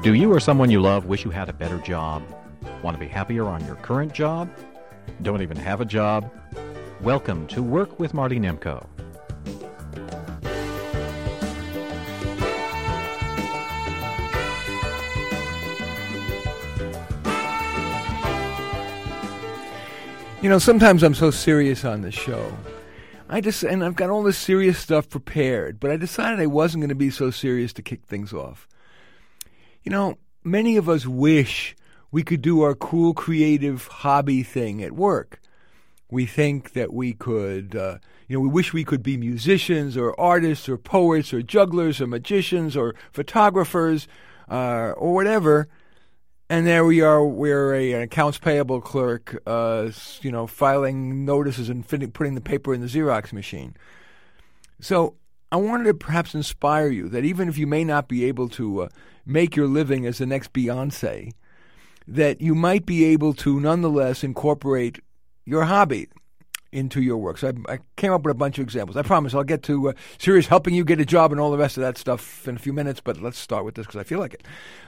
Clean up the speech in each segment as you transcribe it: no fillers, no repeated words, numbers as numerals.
Do you or someone you love wish you had a better job? Want to be happier on your current job? Don't even have a job? Welcome to Work with Marty Nemko. You know, sometimes I'm so serious on the show. And I've got all this serious stuff prepared, but I decided I wasn't going to be so serious to kick things off. You know, many of us wish we could do our cool, creative hobby thing at work. We think that we could, we wish we could be musicians or artists or poets or jugglers or magicians or photographers or whatever. And there we are, we're an accounts payable clerk, filing notices and putting the paper in the Xerox machine. So I wanted to perhaps inspire you that even if you may not be able to make your living as the next Beyonce, that you might be able to nonetheless incorporate your hobby into your work. So I came up with a bunch of examples. I promise I'll get to serious helping you get a job and all the rest of that stuff in a few minutes, but let's start with this because I feel like it.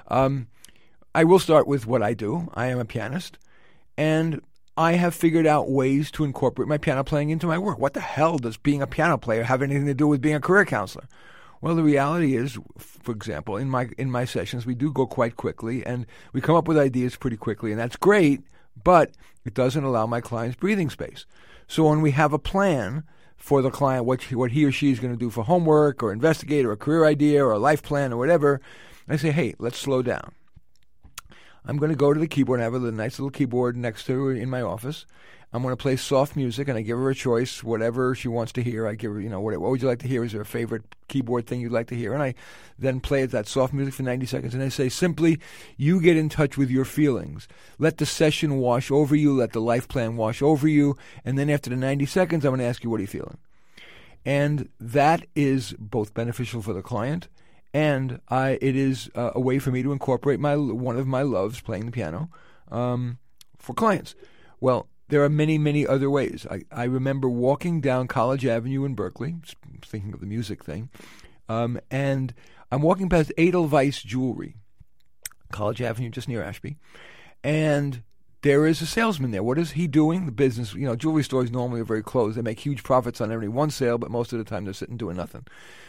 I will start with what I do. I am a pianist, and I have figured out ways to incorporate my piano playing into my work. What the hell does being a piano player have anything to do with being a career counselor? Well, the reality is, for example, in my sessions, we do go quite quickly, and we come up with ideas pretty quickly, and that's great, but it doesn't allow my clients breathing space. So when we have a plan for the client, what he or she is going to do for homework or investigate or a career idea or a life plan or whatever, I say, hey, let's slow down. I'm going to go to the keyboard and have a nice little keyboard next to her in my office. I'm going to play soft music, and I give her a choice, whatever she wants to hear. I give her, what would you like to hear? Is there a favorite keyboard thing you'd like to hear? And I then play that soft music for 90 seconds, and I say simply, you get in touch with your feelings. Let the session wash over you. Let the life plan wash over you. And then after the 90 seconds, I'm going to ask you, what are you feeling? And that is both beneficial for the client, and it is a way for me to incorporate one of my loves, playing the piano, for clients. Well, there are many, many other ways. I remember walking down College Avenue in Berkeley, thinking of the music thing, and I'm walking past Edelweiss Jewelry, College Avenue, just near Ashby, and there is a salesman there. What is he doing? The business, jewelry stores normally are very closed. They make huge profits on every one sale, but most of the time they're sitting doing nothing.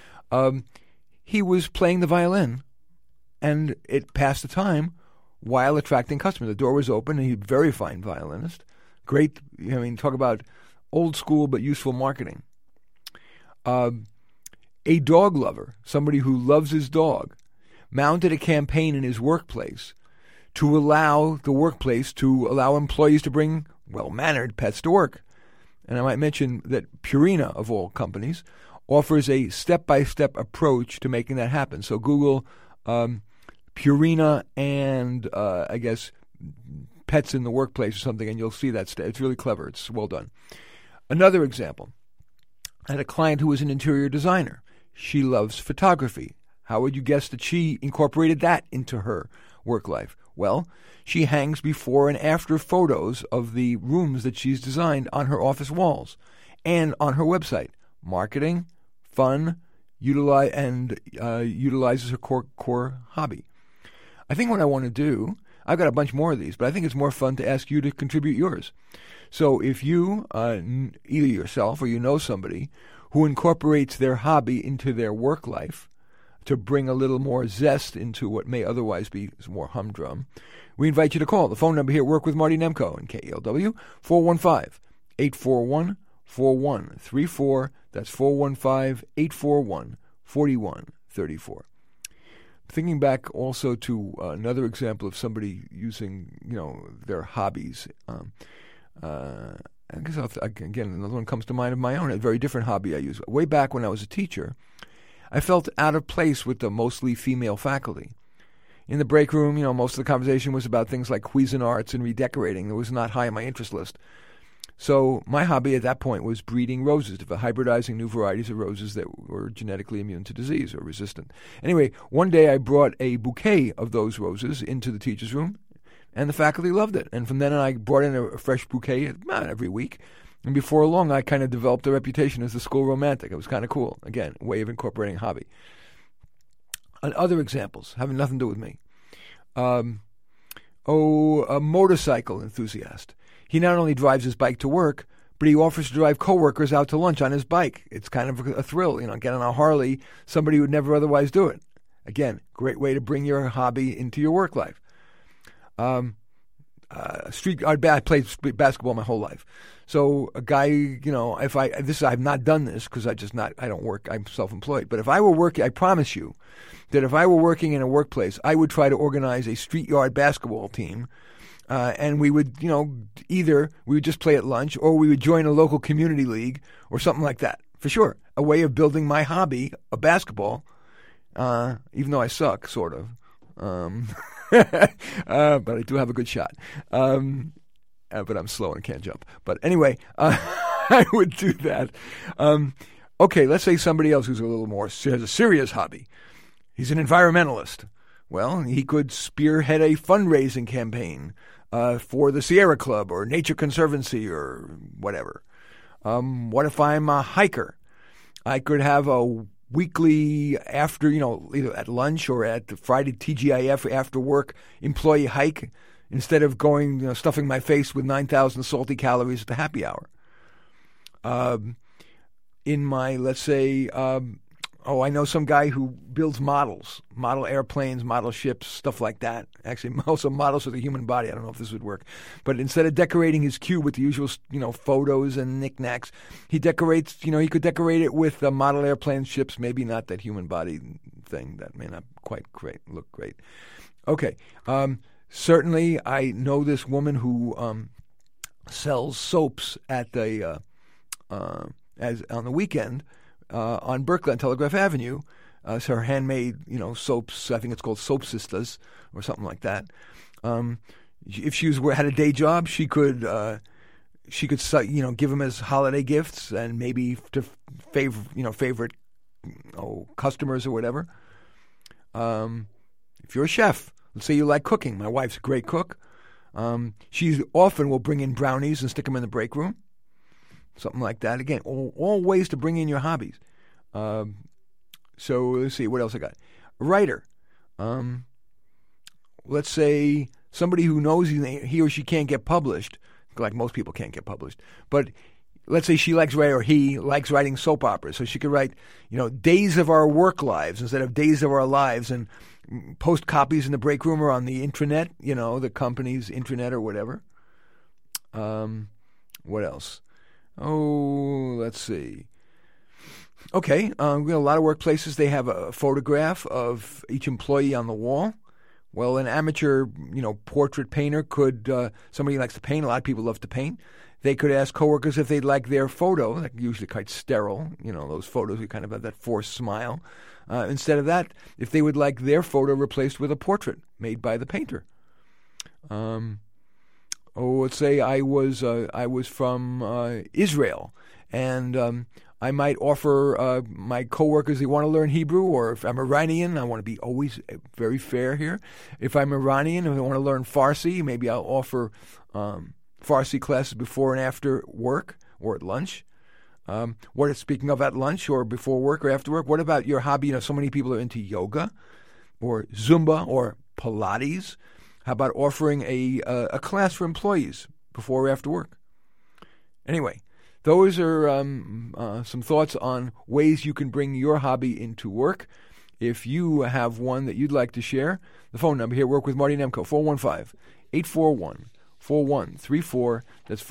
He was playing the violin, and it passed the time while attracting customers. The door was open, and he's a very fine violinist. Great, talk about old school but useful marketing. A dog lover, somebody who loves his dog, mounted a campaign in his workplace to allow employees to bring well-mannered pets to work. And I might mention that Purina, of all companies, offers a step-by-step approach to making that happen. So Google Purina and, I guess, pets in the workplace or something, and you'll see that. It's really clever. It's well done. Another example. I had a client who was an interior designer. She loves photography. How would you guess that she incorporated that into her work life? Well, she hangs before and after photos of the rooms that she's designed on her office walls and on her website. Marketing, fun, utilizes her core hobby. I think what I want to do, I've got a bunch more of these, but I think it's more fun to ask you to contribute yours. So if you, either yourself or somebody who incorporates their hobby into their work life to bring a little more zest into what may otherwise be more humdrum, we invite you to call. The phone number here, Work with Marty Nemko in KELW, 415-841-4134. That's 415-841-4134. Thinking back also to another example of somebody using, their hobbies. I guess again, another one comes to mind of my own, a very different hobby I use. Way back when I was a teacher, I felt out of place with the mostly female faculty. In the break room, most of the conversation was about things like Cuisinarts and redecorating. It was not high on my interest list. So my hobby at that point was breeding roses, hybridizing new varieties of roses that were genetically immune to disease or resistant. Anyway, one day I brought a bouquet of those roses into the teacher's room, and the faculty loved it. And from then on, I brought in a fresh bouquet every week. And before long, I kind of developed a reputation as the school romantic. It was kind of cool. Again, a way of incorporating hobby. And other examples, having nothing to do with me. A motorcycle enthusiast. He not only drives his bike to work, but he offers to drive coworkers out to lunch on his bike. It's kind of a thrill, get on a Harley. Somebody would never otherwise do it. Again, great way to bring your hobby into your work life. I played basketball my whole life. So a guy, I've not done this because I don't work. I'm self-employed. But if I were working, I promise you that if I were working in a workplace, I would try to organize a street yard basketball team. And we would, either we would just play at lunch or we would join a local community league or something like that. For sure. A way of building my hobby of basketball, even though I suck, sort of. But I do have a good shot. But I'm slow and can't jump. But anyway, I would do that. Okay, let's say somebody else who's a little more has a serious hobby. He's an environmentalist. Well, he could spearhead a fundraising campaign for the Sierra Club or Nature Conservancy or whatever. What if I'm a hiker? I could have a weekly after, either at lunch or at the Friday TGIF after work employee hike instead of going, stuffing my face with 9,000 salty calories at the happy hour. In my, let's say, I know some guy who builds model airplanes, model ships, stuff like that. Actually, also models of the human body. I don't know if this would work. But instead of decorating his cube with the usual, photos and knickknacks, he decorates, he could decorate it with model airplane ships, maybe not that human body thing. That may not quite look great. Okay. Certainly, I know this woman who sells soaps at the as on the weekend. On Berkeley on Telegraph Avenue, so her handmade, soaps. I think it's called Soap Sisters or something like that. If she had a day job, she could give them as holiday gifts and maybe to favorite customers or whatever. If you're a chef, let's say you like cooking. My wife's a great cook. She often will bring in brownies and stick them in the break room. Something like that. Again, all ways to bring in your hobbies. So let's see, what else I got? A writer. Let's say somebody who knows he or she can't get published, like most people can't get published, but let's say she likes writing or he likes writing soap operas. So she could write, Days of Our Work Lives instead of Days of Our Lives and post copies in the break room or on the intranet, the company's intranet or whatever. What else? Let's see. Okay, we got a lot of workplaces. They have a photograph of each employee on the wall. Well, an amateur, portrait painter could, somebody who likes to paint, a lot of people love to paint, they could ask coworkers if they'd like their photo, like usually quite sterile, those photos, you kind of have that forced smile. Instead of that, if they would like their photo replaced with a portrait made by the painter. Let's say I was from Israel, and I might offer my coworkers they want to learn Hebrew, or if I'm Iranian, I want to be always very fair here. If I'm Iranian and I want to learn Farsi, maybe I'll offer Farsi classes before and after work or at lunch. Speaking of at lunch or before work or after work, what about your hobby? So many people are into yoga or Zumba or Pilates. How about offering a class for employees before or after work? Anyway, those are some thoughts on ways you can bring your hobby into work. If you have one that you'd like to share, the phone number here, Work with Marty Nemko, 415-841-4134. That's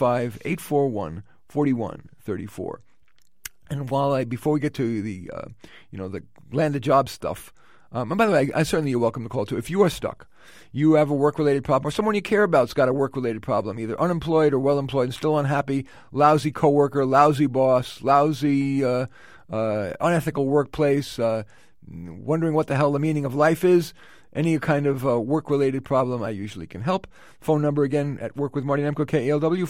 415-841-4134. And before we get to the land of jobs stuff, and by the way, I certainly you're welcome to call too. If you are stuck, you have a work-related problem, or someone you care about's got a work-related problem, either unemployed or well-employed and still unhappy, lousy coworker, lousy boss, lousy unethical workplace, wondering what the hell the meaning of life is, any kind of work-related problem, I usually can help. Phone number again at Work with Marty Nemko, KALW,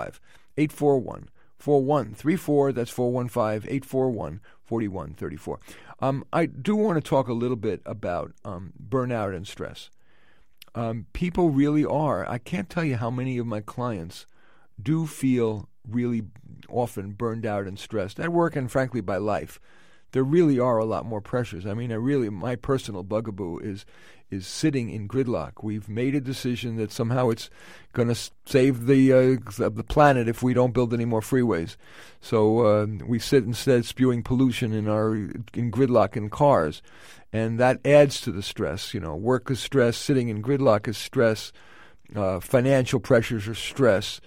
415-841-4134. That's 415-841-4134. I do want to talk a little bit about burnout and stress. People really are. I can't tell you how many of my clients do feel really often burned out and stressed at work and frankly by life. there really are a lot more pressures. I mean, my personal bugaboo is sitting in gridlock. We've made a decision that somehow it's going to save the planet if we don't build any more freeways. So we sit instead spewing pollution in gridlock in cars, and that adds to the stress. Work is stress, sitting in gridlock is stress, financial pressures are stress.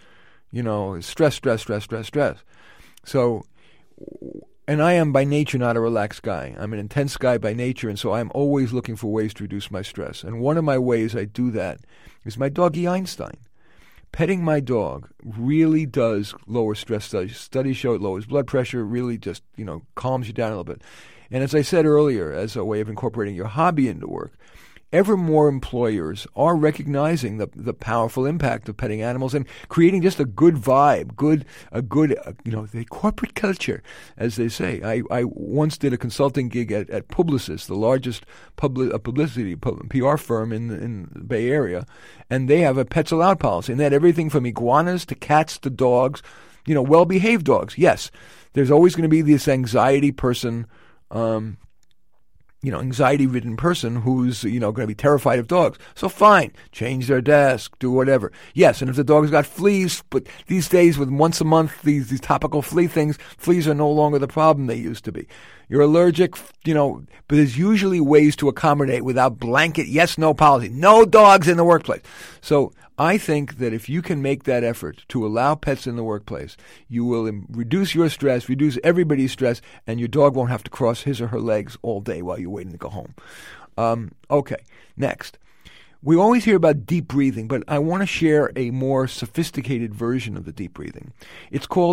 Stress. So, and I am by nature not a relaxed guy. I'm an intense guy by nature, and so I'm always looking for ways to reduce my stress. And one of my ways I do that is my doggy Einstein. Petting my dog really does lower stress. Studies show it lowers blood pressure, really just, calms you down a little bit. And as I said earlier, as a way of incorporating your hobby into work, ever more employers are recognizing the powerful impact of petting animals and creating just a good vibe, the corporate culture, as they say. I once did a consulting gig at Publicis, the largest publicity PR firm in the Bay Area, and they have a pets allowed policy, and they had everything from iguanas to cats to dogs, well-behaved dogs. Yes, there's always going to be this anxiety person, anxiety-ridden person who's, going to be terrified of dogs. So fine, change their desk, do whatever. Yes, and if the dog's got fleas, but these days with once a month, these topical flea things, fleas are no longer the problem they used to be. You're allergic, but there's usually ways to accommodate without blanket yes-no policy. No dogs in the workplace. So I think that if you can make that effort to allow pets in the workplace, you will reduce your stress, reduce everybody's stress, and your dog won't have to cross his or her legs all day while you're waiting to go home. Okay, next. We always hear about deep breathing, but I want to share a more sophisticated version of the deep breathing. It's called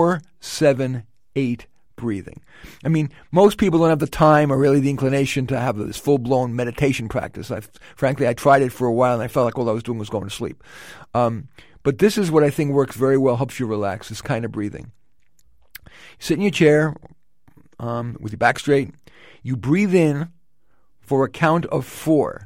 4-7-8 breathing. I mean, most people don't have the time or really the inclination to have this full-blown meditation practice. Frankly, I tried it for a while and I felt like all I was doing was going to sleep. But this is what I think works very well, helps you relax, this kind of breathing. You sit in your chair with your back straight. You breathe in for a count of 4.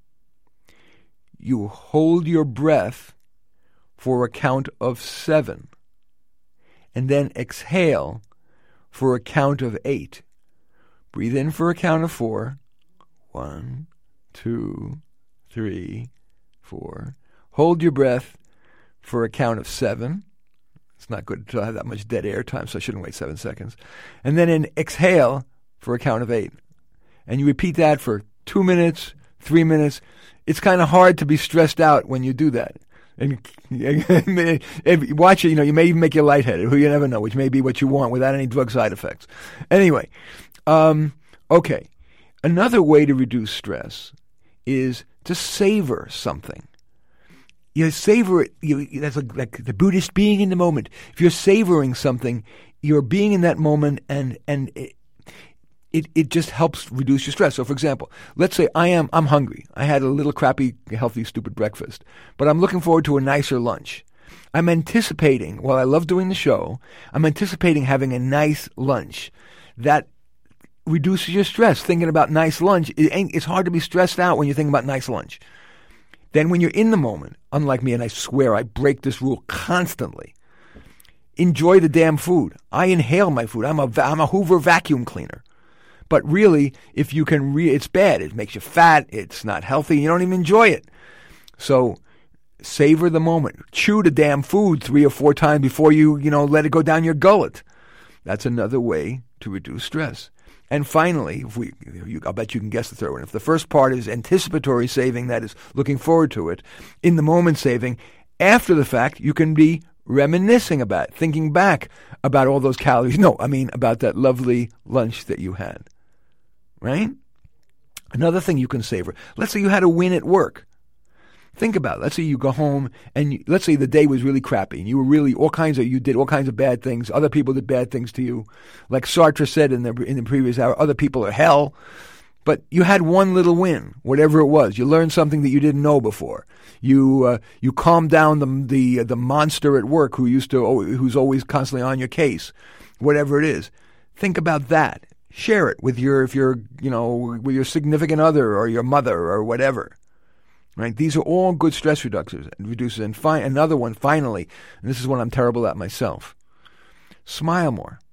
You hold your breath for a count of 7. And then exhale for a count of 8. Breathe in for a count of 4. 1, 2, 3, 4. Hold your breath for a count of 7. It's not good to have that much dead air time, so I shouldn't wait 7 seconds. And then exhale for a count of 8. And you repeat that for 2 minutes, 3 minutes. It's kind of hard to be stressed out when you do that. And watch it, you may even make you lightheaded, who you never know, which may be what you want without any drug side effects. Anyway, okay. Another way to reduce stress is to savor something. You savor it. That's like the Buddhist being in the moment. If you're savoring something, you're being in that moment, and it just helps reduce your stress. So, for example, let's say I'm hungry. I had a little crappy, healthy, stupid breakfast, but I'm looking forward to a nicer lunch. I'm anticipating, while I love doing the show, I'm anticipating having a nice lunch. That reduces your stress. Thinking about nice lunch, it's hard to be stressed out when you're thinking about nice lunch. Then when you're in the moment, unlike me, and I swear I break this rule constantly, enjoy the damn food. I inhale my food. I'm a Hoover vacuum cleaner. But really, if you can, it's bad. It makes you fat. It's not healthy. You don't even enjoy it. So savor the moment. Chew the damn food 3 or 4 times before you let it go down your gullet. That's another way to reduce stress. And finally, I'll bet you can guess the third one. If the first part is anticipatory saving, that is looking forward to it, in the moment saving, after the fact, you can be reminiscing about it, thinking back about all those calories. No, I mean about that lovely lunch that you had. Right? Another thing you can savor. Let's say you had a win at work. Think about it. Let's say you go home and let's say the day was really crappy and you were really you did all kinds of bad things. Other people did bad things to you. Like Sartre said in the previous hour, other people are hell. But you had one little win, whatever it was. You learned something that you didn't know before. You calmed down the monster at work who's always constantly on your case. Whatever it is. Think about that. Share it with with your significant other or your mother or whatever. Right? These are all good stress reducers. And another one, finally, and this is one I'm terrible at myself. Smile more.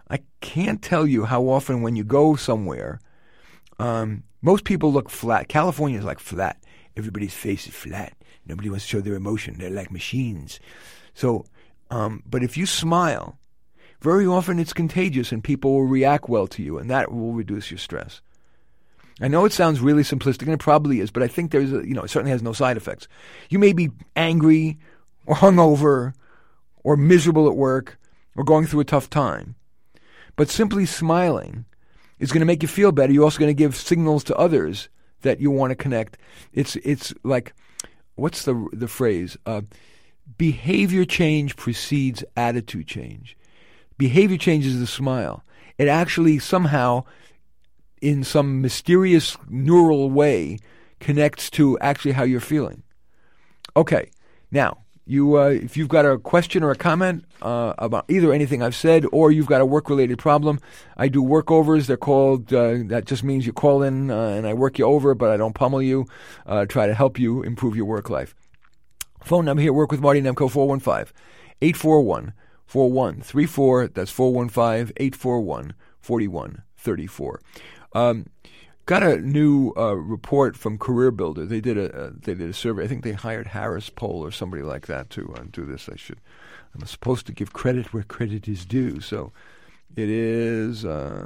I can't tell you how often when you go somewhere, most people look flat. California is like flat. Everybody's face is flat. Nobody wants to show their emotion. They're like machines. So, but if you smile, very often it's contagious and people will react well to you, and that will reduce your stress. I know it sounds really simplistic, and it probably is, but I think it certainly has no side effects. You may be angry or hungover or miserable at work or going through a tough time, but simply smiling is going to make you feel better. You're also going to give signals to others that you want to connect. It's like, what's the phrase? Behavior change precedes attitude change. Behavior change is the smile. It actually somehow, in some mysterious neural way, connects to actually how you're feeling. Okay, now, if you've got a question or a comment about either anything I've said, or you've got a work-related problem, I do workovers. They're called, that just means you call in and I work you over, but I don't pummel you, try to help you improve your work life. Phone number here, Work with Marty Nemko, 415-841-4134. That's 415-841-4134. Got a new report from Career Builder. They did a survey. I think they hired Harris Poll or somebody like that to do this. I'm supposed to give credit where credit is due. So it is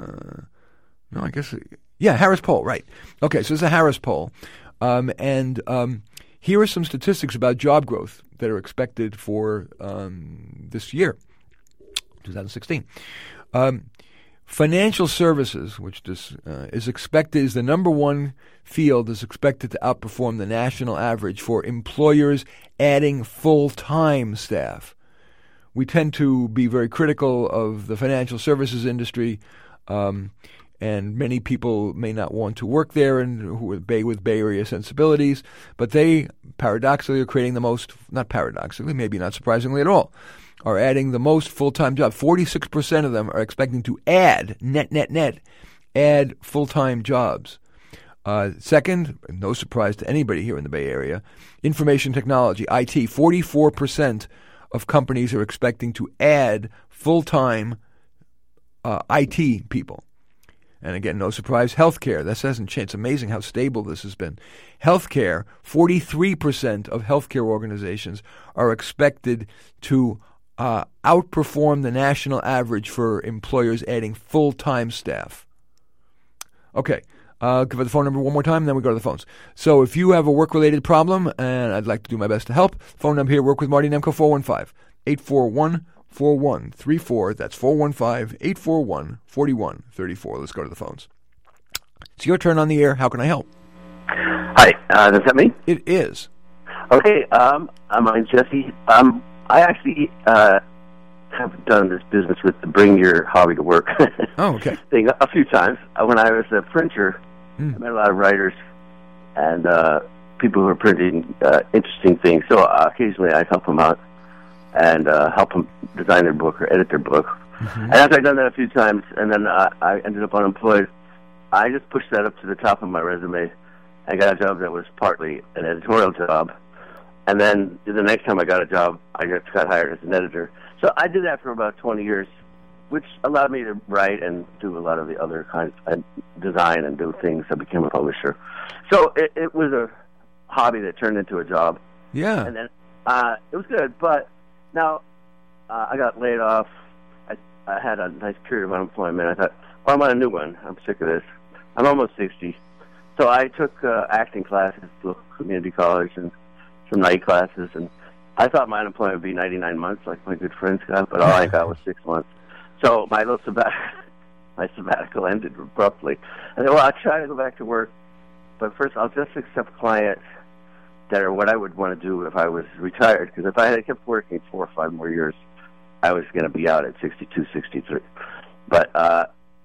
Harris Poll, right? Okay, so it's a Harris Poll, and here are some statistics about job growth that are expected for this year, 2016. Financial services, which is the number one field, is expected to outperform the national average for employers adding full-time staff. We tend to be very critical of the financial services industry, and many people may not want to work there and who are with Bay Area sensibilities, but they paradoxically are creating the most, not paradoxically, maybe not surprisingly at all, are adding the most full-time jobs. 46% of them are expecting to add, add full-time jobs. Second, no surprise to anybody here in the Bay Area, information technology, IT. 44% of companies are expecting to add full-time IT people. And again, no surprise, healthcare. This hasn't changed. It's amazing how stable this has been. Healthcare, 43% of healthcare organizations are expected to outperform the national average for employers adding full-time staff. Okay, give it the phone number one more time, and then we go to the phones. So if you have a work-related problem, and I'd like to do my best to help, phone number here, Work with Marty Nemko, 415-841-4134. That's 415-841-4134. Let's go to the phones. It's your turn on the air. How can I help? Hi, is that me? It is. Okay, I'm Jesse. I actually have done this business with the Bring Your Hobby to Work thing a few times. When I was a printer, I met a lot of writers and people who are printing interesting things. So occasionally I'd help them out and help them design their book or edit their book. Mm-hmm. And after I'd done that a few times, and then I ended up unemployed, I just pushed that up to the top of my resume and got a job that was partly an editorial job. And then the next time I got a job, I just got hired as an editor. So I did that for about 20 years, which allowed me to write and do a lot of the other kinds of design and do things. I became a publisher. So it was a hobby that turned into a job. Yeah. And then it was good. But now I got laid off. I had a nice period of unemployment. I thought, well, I'm on a new one. I'm sick of this. I'm almost 60. So I took acting classes at local community college and some night classes, and I thought my unemployment would be 99 months, like my good friends got, but all I got was 6 months. So my little sabbatical ended abruptly. I said, well, I'll try to go back to work, but first I'll just accept clients that are what I would want to do if I was retired, because if I had kept working 4 or 5 more years, I was going to be out at 62, 63. But, I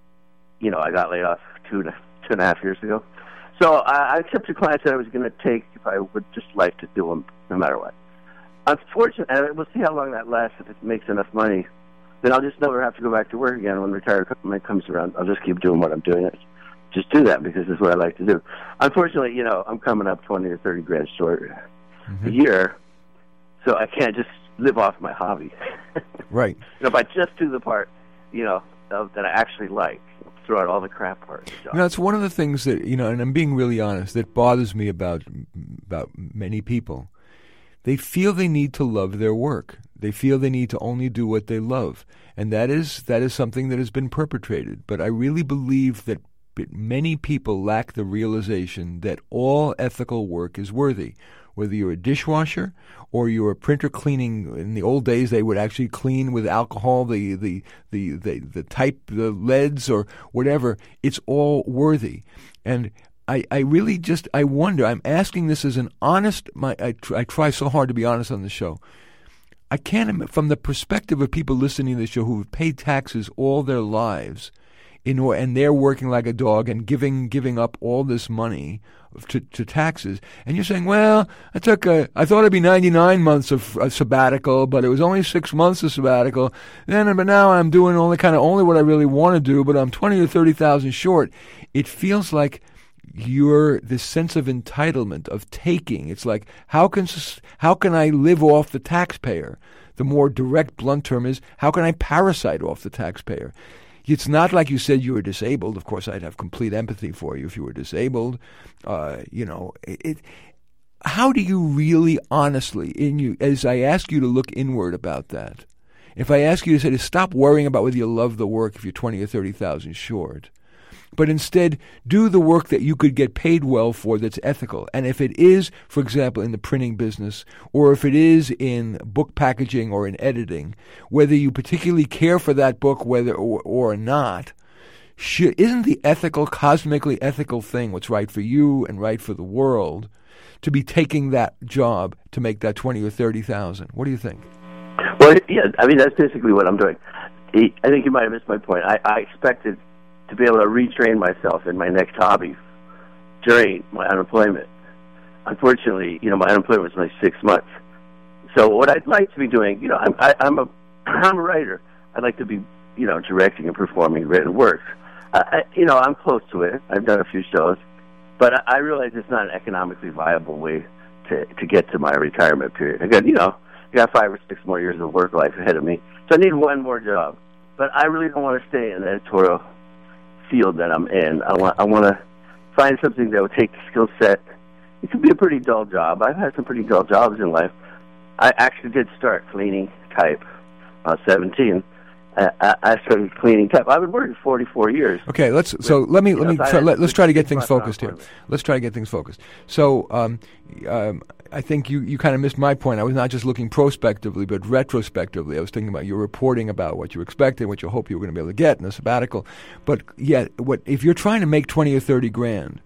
got laid off two and a half years ago. So I accepted clients that I was going to take if I would just like to do them no matter what. Unfortunately, and we'll see how long that lasts. If it makes enough money, then I'll just never have to go back to work again when retirement comes around. I'll just keep doing what I'm doing. Just do that because it's what I like to do. Unfortunately, I'm coming up 20 or 30 grand short a year, so I can't just live off my hobby. Right. If I just do the part, of that I actually like. Throw out all the crap parts. It's one of the things that, and I'm being really honest, that bothers me about many people. They feel they need to love their work. They feel they need to only do what they love. And that is something that has been perpetrated. But I really believe that many people lack the realization that all ethical work is worthy. Whether you're a dishwasher or you're a printer cleaning, in the old days they would actually clean with alcohol the leads or whatever. It's all worthy, and I really I wonder. I'm asking this as an honest. I try so hard to be honest on the show. I can't, from the perspective of people listening to the show who have paid taxes all their lives, and they're working like a dog and giving up all this money to taxes, and you're saying, well, I thought it'd be 99 months of sabbatical, but it was only 6 months of sabbatical. But now I'm doing only what I really want to do, but I'm 20 or 30,000 short. It feels like this sense of entitlement, of taking. It's like, how can I live off the taxpayer? The more direct, blunt term is, how can I parasite off the taxpayer? It's not like you said you were disabled. Of course, I'd have complete empathy for you if you were disabled. How do you really, honestly, as I ask you to look inward about that, if I ask you to stop worrying about whether you love the work if you're 20 or 30,000 short, but instead do the work that you could get paid well for that's ethical. And if it is, for example, in the printing business, or if it is in book packaging or in editing, whether you particularly care for that book, whether or not, isn't the cosmically ethical thing what's right for you and right for the world to be taking that job to make that 20 or 30,000? What do you think? Well, yeah, that's basically what I'm doing. I think you might have missed my point. I expected to be able to retrain myself in my next hobby during my unemployment. Unfortunately, my unemployment was only 6 months. So what I'd like to be doing, I'm a writer. I'd like to be, directing and performing written works. I'm close to it. I've done a few shows, but I realize it's not an economically viable way to get to my retirement period. Again, I got 5 or 6 more years of work life ahead of me, so I need one more job. But I really don't want to stay in the editorial field that I'm in. I want to find something that would take the skill set. It could be a pretty dull job. I've had some pretty dull jobs in life. I actually did start cleaning type. I was 17. I started cleaning type. I've been working 44 years. Okay, let's try to get things focused here. Let's try to get things focused. So, I think you kind of missed my point. I was not just looking prospectively, but retrospectively. I was thinking about you reporting about what you expected, what you hope you were going to be able to get in a sabbatical. But yeah, if you're trying to make 20 or 30 grand,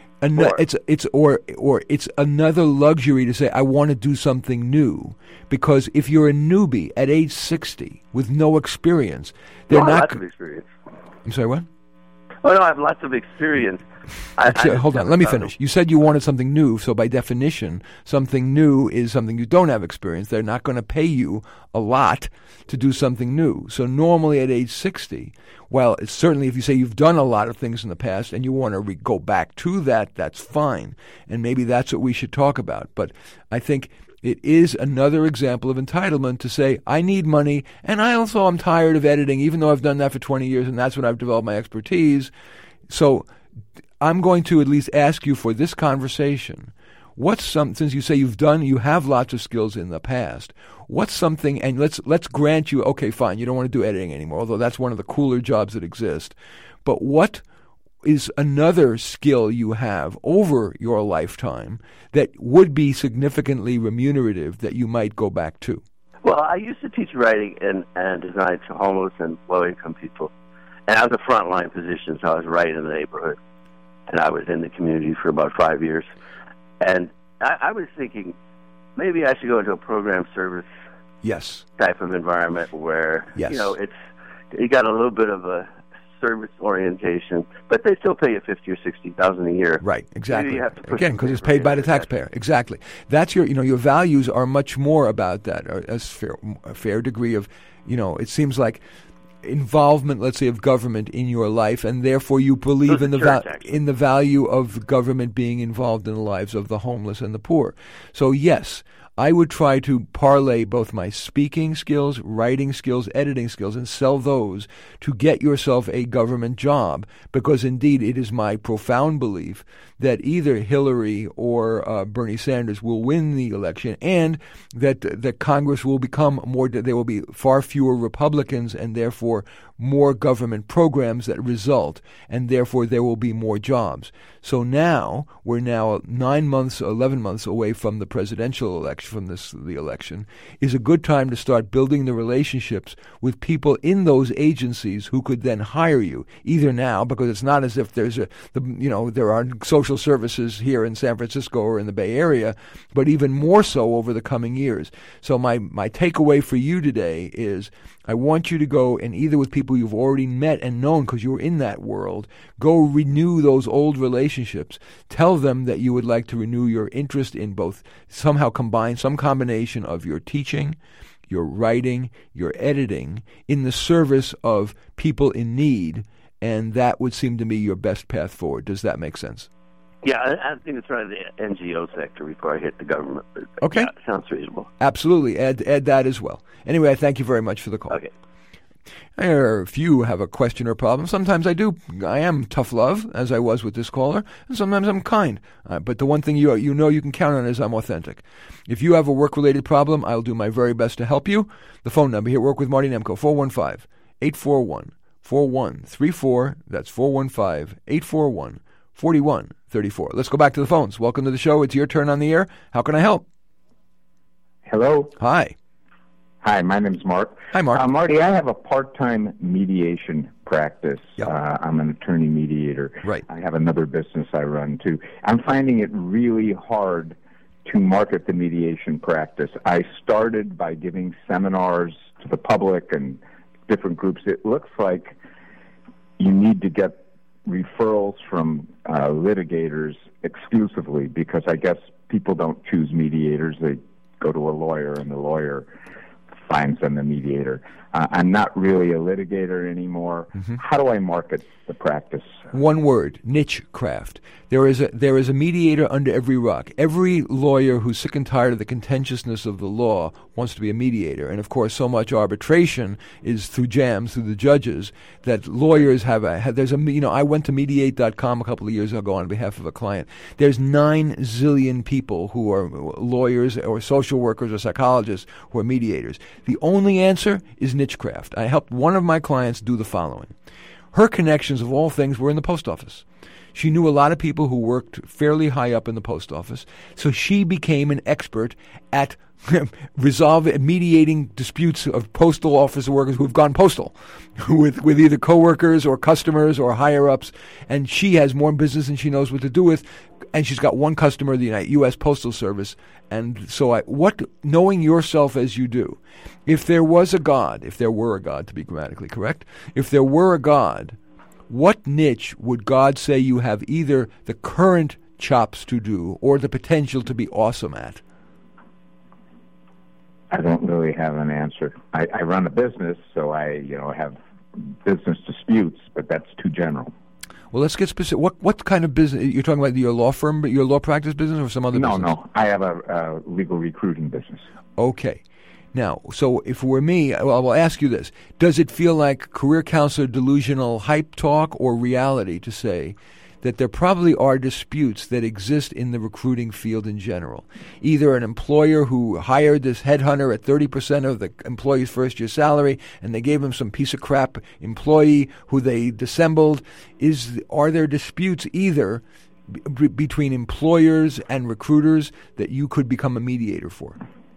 it's another luxury to say I want to do something new, because if you're a newbie at age 60 with no experience, they're not. Lots of experience. I'm sorry, what? Oh no, I have lots of experience. Hold on, let me finish. You said you wanted something new, so by definition, something new is something you don't have experience. They're not going to pay you a lot to do something new. So normally at age 60, well, certainly if you say you've done a lot of things in the past and you want to go back to that, that's fine. And maybe that's what we should talk about. But I think it is another example of entitlement to say, I need money, and I also am tired of editing, even though I've done that for 20 years, and that's when I've developed my expertise. So I'm going to at least ask you for this conversation. Since you say you have lots of skills in the past, what's something, and let's grant you, okay, fine, you don't want to do editing anymore, although that's one of the cooler jobs that exist. But what is another skill you have over your lifetime that would be significantly remunerative that you might go back to? Well, I used to teach writing and design to homeless and low-income people. And I was a frontline position, so I was right in the neighborhood. And I was in the community for about 5 years. And I was thinking maybe I should go into a program service type of environment where, you got a little bit of a service orientation, but they still pay you $50,000 or $60,000 a year. Right, exactly. Again, because it's paid by the taxpayer. Exactly. That's your values are much more about that. A fair degree of, it seems like involvement, let's say, of government in your life, and therefore you believe in the value of government being involved in the lives of the homeless and the poor. So yes, I would try to parlay both my speaking skills, writing skills, editing skills, and sell those to get yourself a government job, because indeed it is my profound belief that either Hillary or Bernie Sanders will win the election, and that Congress will become more, there will be far fewer Republicans and therefore more government programs that result, and therefore there will be more jobs. So now, we're now 9 months, 11 months away from the presidential election, from the election, is a good time to start building the relationships with people in those agencies who could then hire you, either now, because it's not as if there are social services here in San Francisco or in the Bay Area, but even more so over the coming years. So my takeaway for you today is, I want you to go, and either with people you've already met and known because you were in that world, go renew those old relationships. Tell them that you would like to renew your interest in both, somehow combine some combination of your teaching, your writing, your editing, in the service of people in need, and that would seem to me your best path forward. Does that make sense? Yeah, I think it's right, the NGO sector before I hit the government. Okay. Yeah, sounds reasonable. Absolutely. Add that as well. Anyway, I thank you very much for the call. Okay. If you have a question or problem, sometimes I am tough love, as I was with this caller, and sometimes I'm kind. But the one thing you know you can count on is I'm authentic. If you have a work-related problem, I'll do my very best to help you. The phone number here, Work with Marty Nemko, 415-841-4134. That's 415-841-4134. Let's go back to the phones. Welcome to the show. It's your turn on the air. How can I help? Hello. Hi. Hi, my name's Mark. Hi, Mark. Marty, I have a part-time mediation practice. Yep. I'm an attorney mediator. Right. I have another business I run, too. I'm finding it really hard to market the mediation practice. I started by giving seminars to the public and different groups. It looks like you need to get referrals from litigators exclusively, because I guess people don't choose mediators. They go to a lawyer, and the lawyer finds them a mediator. I'm not really a litigator anymore. Mm-hmm. How do I market the practice? One word: niche craft. There is a mediator under every rock. Every lawyer who's sick and tired of the contentiousness of the law wants to be a mediator. And of course, so much arbitration is through jams, through the judges, that lawyers I went to mediate.com a couple of years ago on behalf of a client. There's 9 zillion people who are lawyers or social workers or psychologists who are mediators. The only answer is nichecraft. I helped one of my clients do the following. Her connections, of all things, were in the post office. She knew a lot of people who worked fairly high up in the post office, so she became an expert at mediating disputes of postal office workers who've gone postal with either coworkers or customers or higher-ups, and she has more business than she knows what to do with, and she's got one customer, the U.S. Postal Service. And so knowing yourself as you do, if there were a God, to be grammatically correct, if there were a God, what niche would God say you have either the current chops to do or the potential to be awesome at? I don't really have an answer. I run a business, so I have business disputes, but that's too general. Well, let's get specific. What kind of business? You're talking about your law firm, your law practice business, or some other business? No. I have a legal recruiting business. Okay. Now, so if it were me, I will ask you this. Does it feel like career counselor delusional hype talk or reality to say that there probably are disputes that exist in the recruiting field in general? Either an employer who hired this headhunter at 30% of the employee's first-year salary, and they gave him some piece of crap employee who they dissembled. Are there disputes either between employers and recruiters that you could become a mediator for?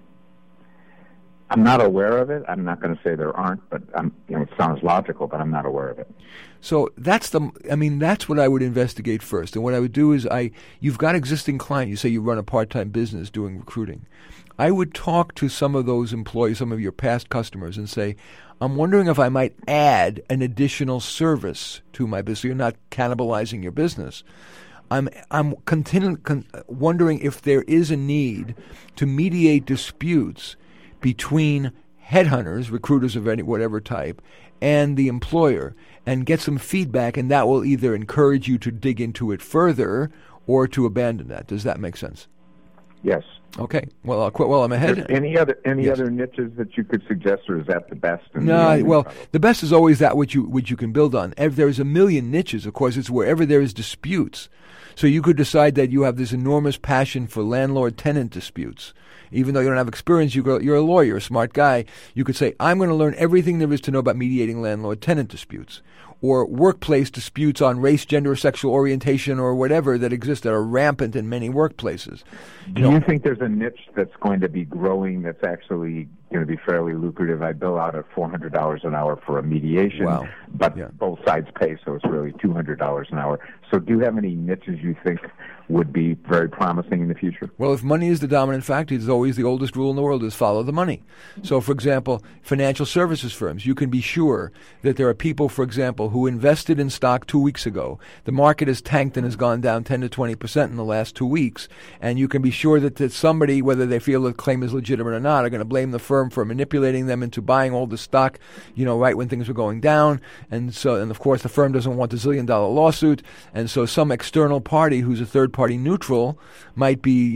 I'm not aware of it. I'm not going to say there aren't, but it sounds logical, but I'm not aware of it. So that's what I would investigate first. And what I would do is you've got existing clients. You say you run a part-time business doing recruiting. I would talk to some of those employees, some of your past customers, and say, I'm wondering if I might add an additional service to my business. So you're not cannibalizing your business. I'm wondering if there is a need to mediate disputes between headhunters, recruiters of whatever type, and the employer, and get some feedback, and that will either encourage you to dig into it further or to abandon that. Does that make sense? Yes. Okay. Well, I'll quit while I'm ahead. Any other niches that you could suggest, or is that the best? The best is always that which you can build on. If there's a million niches, of course, it's wherever there is disputes. So you could decide that you have this enormous passion for landlord-tenant disputes. Even though you don't have experience, you're a lawyer, a smart guy. You could say, I'm going to learn everything there is to know about mediating landlord-tenant disputes, or workplace disputes on race, gender, sexual orientation, or whatever that exist that are rampant in many workplaces. Do you think there's a niche that's going to be growing that's actually going to be fairly lucrative? I bill out at $400 an hour for a mediation, but both sides pay, so it's really $200 an hour. So do you have any niches you think would be very promising in the future? Well, if money is the dominant factor, it's always the oldest rule in the world is follow the money. So, for example, financial services firms, you can be sure that there are people, for example, who invested in stock 2 weeks ago. The market has tanked and has gone down 10 to 20% in the last 2 weeks, and you can be sure that somebody, whether they feel the claim is legitimate or not, are going to blame the firm for manipulating them into buying all the stock, right when things were going down. And of course, the firm doesn't want the $1 zillion lawsuit, and so some external party who's a third party neutral might be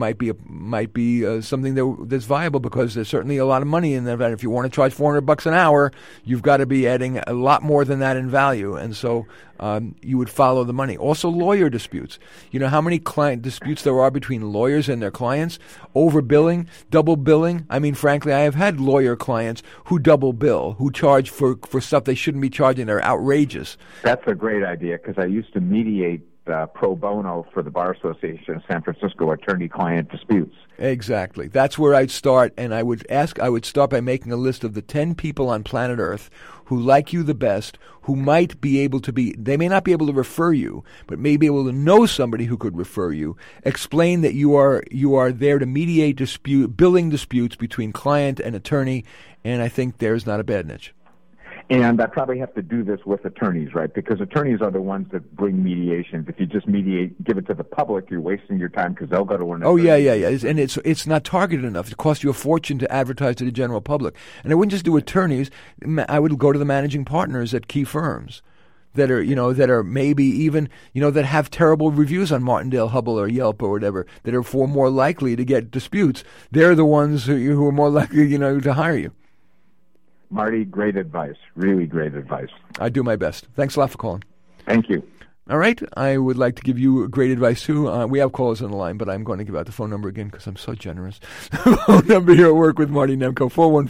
something that's viable, because there's certainly a lot of money in that. If you want to charge $400 an hour, you've got to be adding a lot more than that in value, and so you would follow the money. Also, lawyer disputes. You know how many client disputes there are between lawyers and their clients? Overbilling, double billing. I mean, frankly, I have had lawyer clients who double bill, who charge for stuff they shouldn't be charging. They're outrageous. That's a great idea, because I used to mediate pro bono for the Bar Association of San Francisco, attorney-client disputes. Exactly. That's where I'd start, and I would start by making a list of the 10 people on planet Earth who like you the best, who might be able to they may not be able to refer you, but may be able to know somebody who could refer you. Explain that you are there to mediate billing disputes between client and attorney, and I think there's not a bad niche. And I probably have to do this with attorneys, right? Because attorneys are the ones that bring mediations. If you just give it to the public, you're wasting your time, because they'll go to an attorney. Oh, yeah. And it's not targeted enough. It costs you a fortune to advertise to the general public. And I wouldn't just do attorneys. I would go to the managing partners at key firms that are maybe even, that have terrible reviews on Martindale, Hubble, or Yelp or whatever, that are more likely to get disputes. They're the ones who are more likely, to hire you. Marty, great advice. Really great advice. I do my best. Thanks a lot for calling. Thank you. All right. I would like to give you great advice, too. We have callers on the line, but I'm going to give out the phone number again because I'm so generous. Phone number here at Work with Marty Nemko,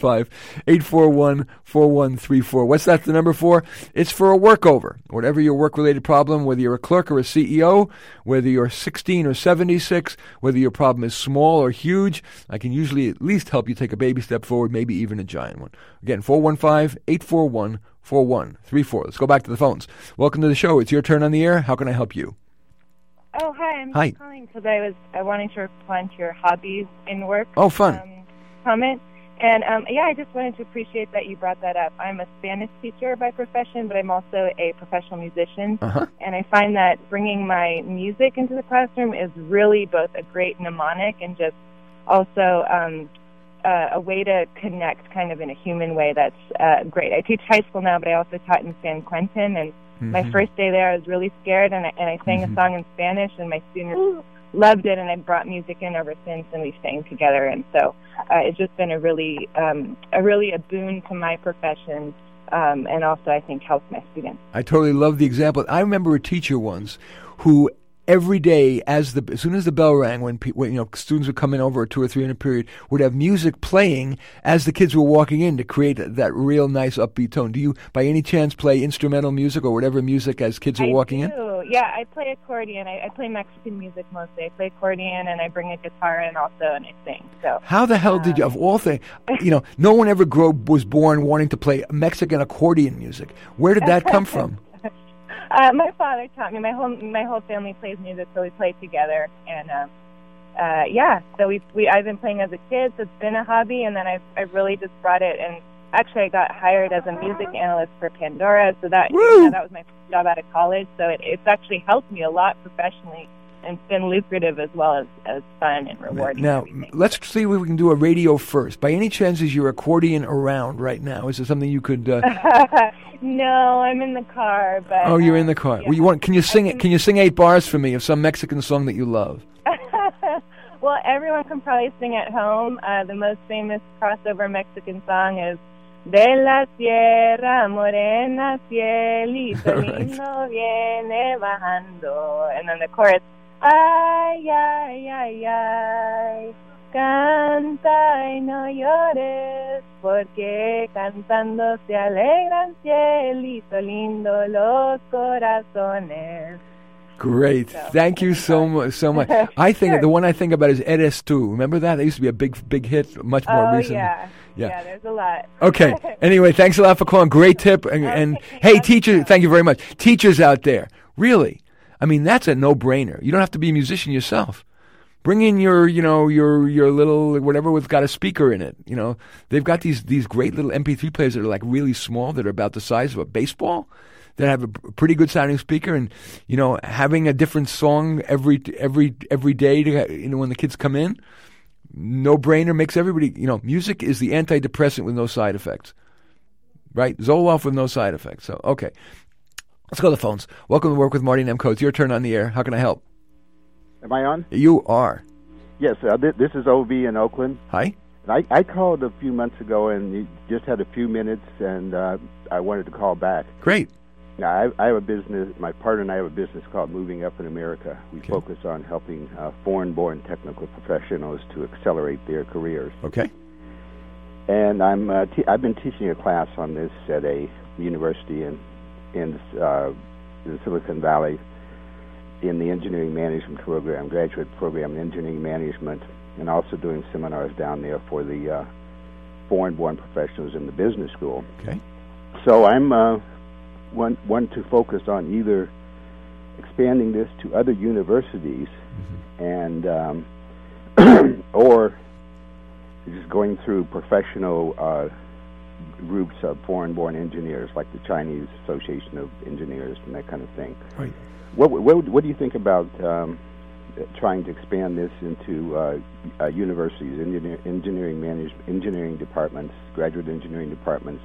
415-841-4134. What's that the number for? It's for a workover. Whatever your work-related problem, whether you're a clerk or a CEO, whether you're 16 or 76, whether your problem is small or huge, I can usually at least help you take a baby step forward, maybe even a giant one. Again, 415-841-4134. 4134. Let's go back to the phones. Welcome to the show. It's your turn on the air. How can I help you? Oh, hi. I'm just calling because I wanted to respond to your hobbies in work. Oh, fun. Comment. And, I just wanted to appreciate that you brought that up. I'm a Spanish teacher by profession, but I'm also a professional musician. Uh-huh. And I find that bringing my music into the classroom is really both a great mnemonic and just also a way to connect kind of in a human way that's great. I teach high school now, but I also taught in San Quentin, and my first day there I was really scared, and I sang a song in Spanish, and my students loved it, and I brought music in ever since, and we sang together, and so it's just been a really a boon to my profession, and also I think helps my students. I totally love the example. I remember a teacher once who every day, as soon as the bell rang, when students would come in over a 2 or 3 minute period, would have music playing as the kids were walking in to create that real nice upbeat tone. Do you, by any chance, play instrumental music or whatever music as kids are walking in? Yeah, I play accordion. I play Mexican music mostly. I play accordion, and I bring a guitar in also, and I sing. So how the hell did you, of all things, no one ever was born wanting to play Mexican accordion music. Where did that come from? My father taught me. My whole family plays music, so we play together. And so I've been playing as a kid, so it's been a hobby, and then I've really just brought it. And actually, I got hired as a music analyst for Pandora, so that that was my first job out of college. So it's actually helped me a lot professionally, and it's been lucrative as well as fun and rewarding. Now, let's see if we can do a radio first. By any chance, is your accordion around right now? Is it something you could... No, I'm in the car. But oh, you're in the car. Yeah. Can you sing 8 bars for me of some Mexican song that you love? Well, everyone can probably sing at home. The most famous crossover Mexican song is De la Sierra Morena, cielito lindo viene bajando. And then the chorus, ay, ay, ay, ay, canta y no llores, porque cantando se alegran, cielito lindo, los corazones. Great. Thank you so much. I think Sure. the one I think about is Eres Tu. Remember that? That used to be a big hit, much more recently. Yeah, there's a lot. Okay. Anyway, thanks a lot for calling. Great tip. And hey, teachers, thank you very much. Teachers out there, really, I mean, that's a no-brainer. You don't have to be a musician yourself. Bring in your little whatever with got a speaker in it. You know, they've got these great little MP3 players that are like really small, that are about the size of a baseball, that have a pretty good sounding speaker, and you know, having a different song every day to, when the kids come in, no brainer, makes everybody, music is the antidepressant with no side effects, right? Zoloft with no side effects. So okay, let's go to the phones. Welcome to Work with Marty Nemko. It's your turn on the air. How can I help? Am I on? You are. Yes, this is OV in Oakland. Hi. I called a few months ago and you just had a few minutes, and I wanted to call back. Great. Now, I have a business, my partner and I have a business called Moving Up in America. We focus on helping foreign-born technical professionals to accelerate their careers. Okay. And I've been teaching a class on this at a university in Silicon Valley in the engineering management program, graduate program in engineering management, and also doing seminars down there for the foreign-born professionals in the business school. Okay. So I'm want to focus on either expanding this to other universities and or just going through professional groups of foreign-born engineers, like the Chinese Association of Engineers and that kind of thing. Right. What do you think about trying to expand this into universities, engineering departments, graduate engineering departments,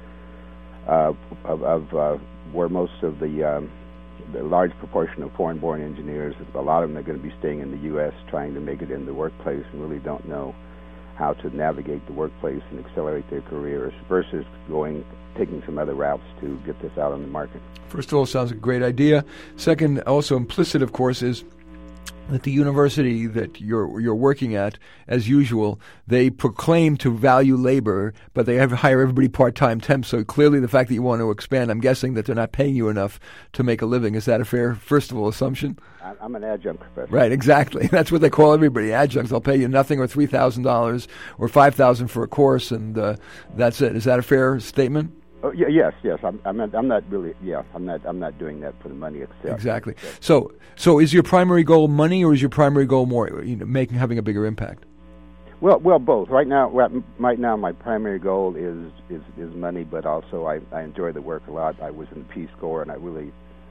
of where most of the large proportion of foreign-born engineers, a lot of them are going to be staying in the U.S. trying to make it in the workplace and really don't know how to navigate the workplace and accelerate their careers versus taking some other routes to get this out on the market. First of all, sounds like a great idea. Second, also implicit, of course, is that the university that you're working at, as usual, they proclaim to value labor, but they hire everybody part-time temps. So clearly the fact that you want to expand, I'm guessing that they're not paying you enough to make a living. Is that a fair, first of all, assumption? I'm an adjunct professor. Right, exactly. That's what they call everybody, adjuncts. They'll pay you nothing or $3,000 or $5,000 for a course, and that's it. Is that a fair statement? Oh, yes. I'm not really. Yeah, I'm not doing that for the money itself. Exactly. So is your primary goal money, or is your primary goal more having a bigger impact? Well, both. Right now, my primary goal is money, but also I enjoy the work a lot. I was in the Peace Corps, and I really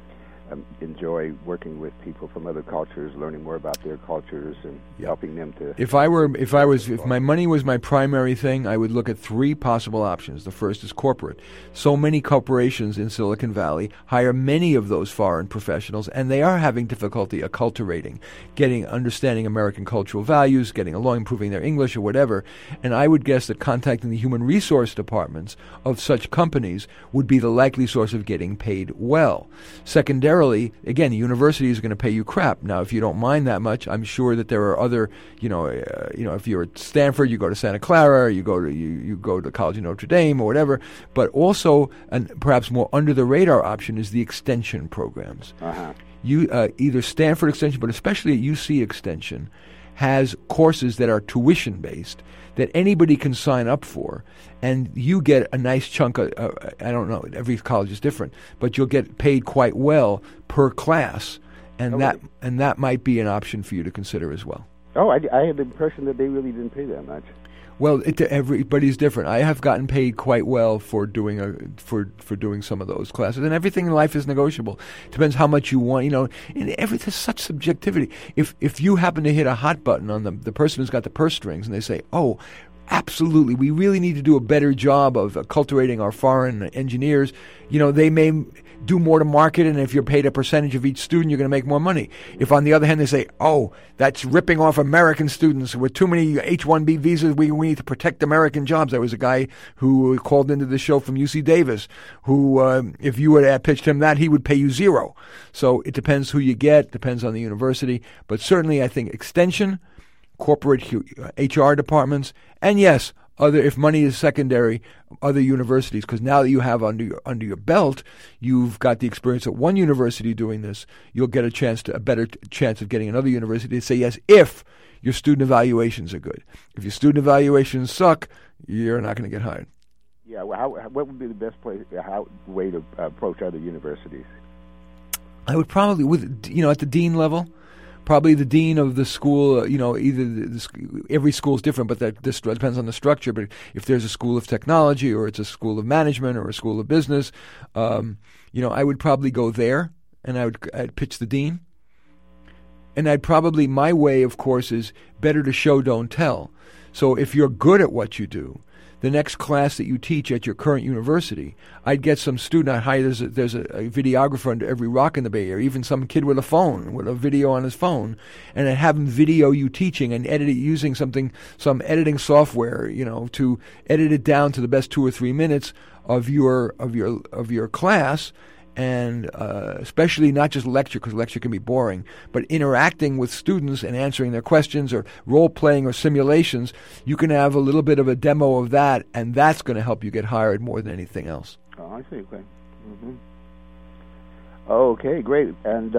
enjoy working with people from other cultures, learning more about their cultures, and helping them to. If my money was my primary thing, I would look at three possible options. The first is corporate. So many corporations in Silicon Valley hire many of those foreign professionals, and they are having difficulty acculturating, understanding American cultural values, getting along, improving their English or whatever. And I would guess that contacting the human resource departments of such companies would be the likely source of getting paid well. Secondarily, again, universities are going to pay you crap. Now, if you don't mind that much, I'm sure that there are other, if you're at Stanford, you go to Santa Clara, you go to College of Notre Dame or whatever. But also, and perhaps more under the radar option, is the extension programs. Either Stanford Extension, but especially at UC Extension, has courses that are tuition based that anybody can sign up for, and you get a nice chunk of, I don't know, every college is different, but you'll get paid quite well per class, and that might be an option for you to consider as well. Oh, I had the impression that they really didn't pay that much. Well, everybody's different. I have gotten paid quite well for doing doing some of those classes, and everything in life is negotiable. Depends how much you want, and there's such subjectivity. If you happen to hit a hot button on the person who's got the purse strings, and they say, "Oh, absolutely, we really need to do a better job of acculturating our foreign engineers," they may do more to market, and if you're paid a percentage of each student, you're going to make more money. If, on the other hand, they say, oh, that's ripping off American students with too many H-1B visas, we need to protect American jobs. There was a guy who called into the show from UC Davis who, if you had pitched him that, he would pay you zero. So it depends who you get, depends on the university. But certainly I think extension, corporate HR departments, and yes, if money is secondary, other universities, because now that you have under your belt, you've got the experience at one university doing this, you'll get a better chance of getting another university to say yes if your student evaluations are good. If your student evaluations suck, you're not going to get hired. Yeah, well, what would be the best way to approach other universities? I would probably, at the dean level, probably the dean of the school, every school is different, but this depends on the structure. But if there's a school of technology or it's a school of management or a school of business, I would probably go there and I'd pitch the dean. And my way, of course, is better to show, don't tell. So if you're good at what you do, the next class that you teach at your current university, I'd get some student. There's a videographer under every rock in the Bay Area, even some kid with a video on his phone, and I'd have him video you teaching and edit it using some editing software, to edit it down to the best 2 or 3 minutes of your class. And especially not just lecture, because lecture can be boring, but interacting with students and answering their questions or role-playing or simulations, you can have a little bit of a demo of that, and that's going to help you get hired more than anything else. Oh, I see. Okay. Mm-hmm. Okay, great. And,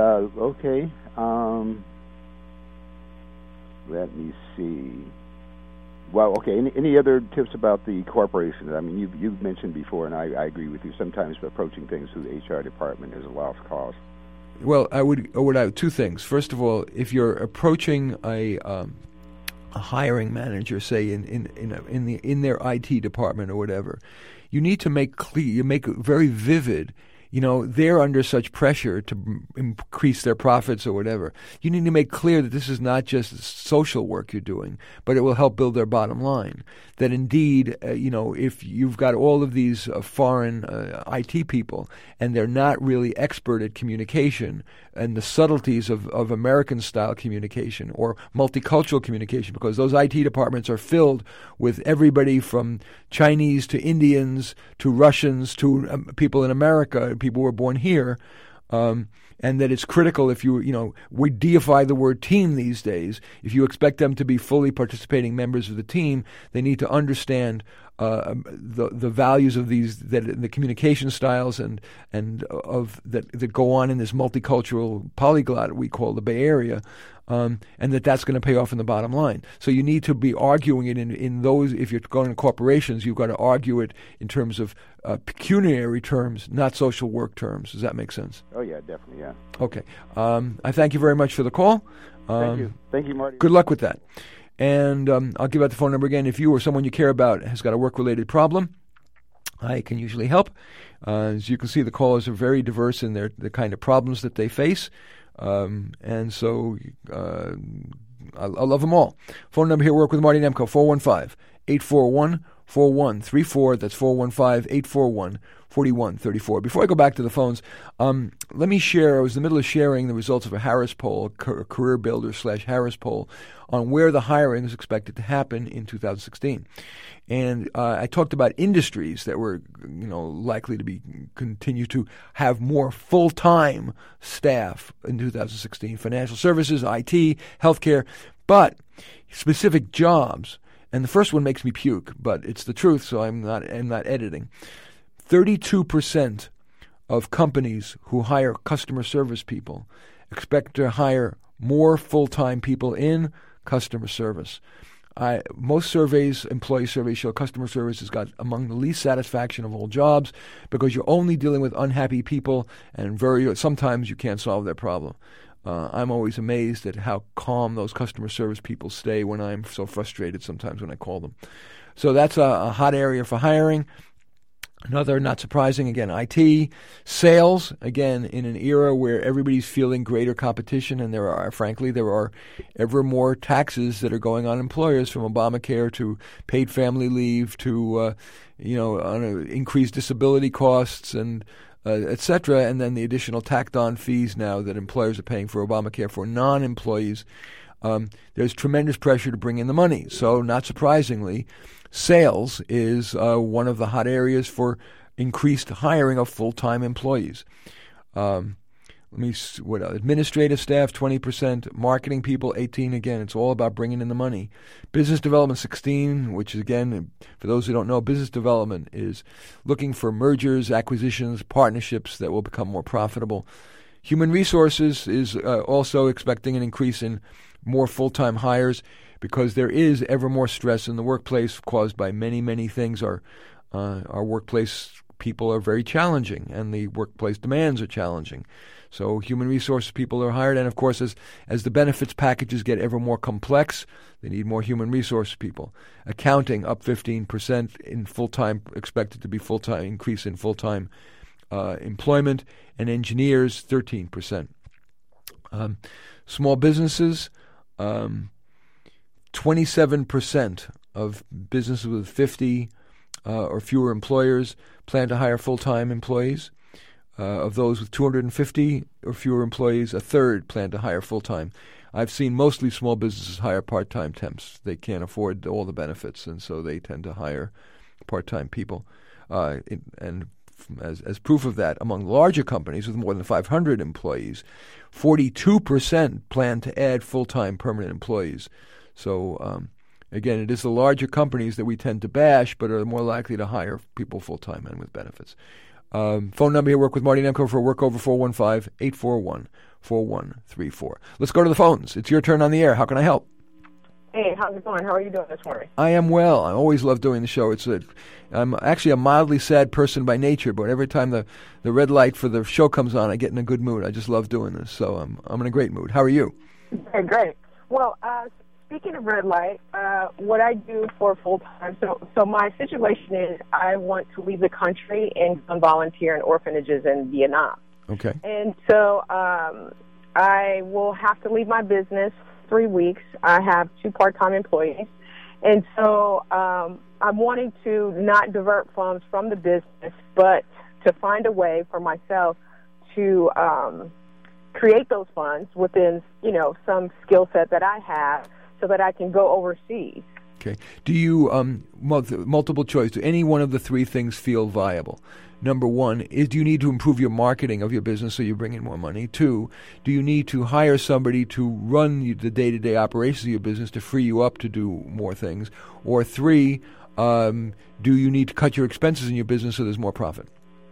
let me see. Well, okay. Any other tips about the corporation? I mean, you've mentioned before, and I agree with you. Sometimes approaching things through the HR department is a lost cause. Well, I would two things. First of all, if you're approaching a hiring manager, say in their IT department or whatever, you need to make it very vivid. They're under such pressure to increase their profits or whatever. You need to make clear that this is not just social work you're doing, but it will help build their bottom line. That indeed, if you've got all of these foreign IT people and they're not really expert at communication and the subtleties of American-style communication or multicultural communication, because those IT departments are filled with everybody from Chinese to Indians to Russians to people in America, people who were born here, and that it's critical if we deify the word team these days. If you expect them to be fully participating members of the team, they need to understand the values of the communication styles and that go on in this multicultural polyglot we call the Bay Area, and that's going to pay off in the bottom line. So you need to be arguing it in those. If you're going to corporations, you've got to argue it in terms of pecuniary terms, not social work terms. Does that make sense? Oh yeah, definitely, yeah. Okay. I thank you very much for the call. Thank you, Marty. Good luck with that. And I'll give out the phone number again. If you or someone you care about has got a work-related problem, I can usually help. As you can see, the callers are very diverse in the kind of problems that they face. And so I love them all. Phone number here, Work with Marty Nemko, 415-841-4134. That's 415-841-4134. Before I go back to the phones, let me share, I was in the middle of sharing the results of a Harris poll, a Career Builder / Harris poll, on where the hiring is expected to happen in 2016. And I talked about industries that were, likely to continue to have more full-time staff in 2016: financial services, IT, healthcare, but specific jobs. And the first one makes me puke, but it's the truth, so I'm not editing. 32% of companies who hire customer service people expect to hire more full-time people in customer service. Most surveys, employee surveys, show customer service has got among the least satisfaction of all jobs because you're only dealing with unhappy people, and sometimes you can't solve their problem. I'm always amazed at how calm those customer service people stay when I'm so frustrated sometimes when I call them. So that's a hot area for hiring. Another, not surprising, again, IT, sales, again, in an era where everybody's feeling greater competition, and there are ever more taxes that are going on employers, from Obamacare to paid family leave to, increased disability costs and etc., and then the additional tacked-on fees now that employers are paying for Obamacare for non-employees. There's tremendous pressure to bring in the money. So, not surprisingly, sales is one of the hot areas for increased hiring of full-time employees. What else? Administrative staff, 20%. Marketing people, 18%. Again, it's all about bringing in the money. Business development, 16%, which is, again, for those who don't know, business development is looking for mergers, acquisitions, partnerships that will become more profitable. Human resources is also expecting an increase in more full-time hires because there is ever more stress in the workplace caused by many, many things. Our workplace people are very challenging, and the workplace demands are challenging. So human resources people are hired, and of course, as the benefits packages get ever more complex, they need more human resource people. Accounting up 15% in full-time, expected to be full-time increase in full-time employment, and engineers 13%. Small businesses, 27% of businesses with 50 or fewer employers plan to hire full-time employees. Of those with 250 or fewer employees, a third plan to hire full-time. I've seen mostly small businesses hire part-time temps. They can't afford all the benefits, and so they tend to hire part-time people. And as proof of that, among larger companies with more than 500 employees, 42% plan to add full-time permanent employees. So, again, it is the larger companies that we tend to bash, but are more likely to hire people full-time and with benefits. Phone number here, Work with Marty Nemko for Workover, 415-841-4134. Let's go to the phones. It's your turn on the air. How can I help? Hey, how's it going? How are you doing this morning? I am well. I always love doing the show. I'm actually a mildly sad person by nature, but every time the red light for the show comes on, I get in a good mood. I just love doing this, so I'm in a great mood. How are you? Okay, great. Well, speaking of red light, what I do for full-time, so my situation is I want to leave the country and volunteer in orphanages in Vietnam. Okay. And so I will have to leave my business 3 weeks. I have 2 part-time employees. And so I'm wanting to not divert funds from the business, but to find a way for myself to create those funds within, some skill set that I have, so that I can go overseas. Okay. Do you, multiple choice, do any one of the 3 things feel viable? Number 1, do you need to improve your marketing of your business so you bring in more money? 2, do you need to hire somebody to run the day-to-day operations of your business to free you up to do more things? Or 3, do you need to cut your expenses in your business so there's more profit?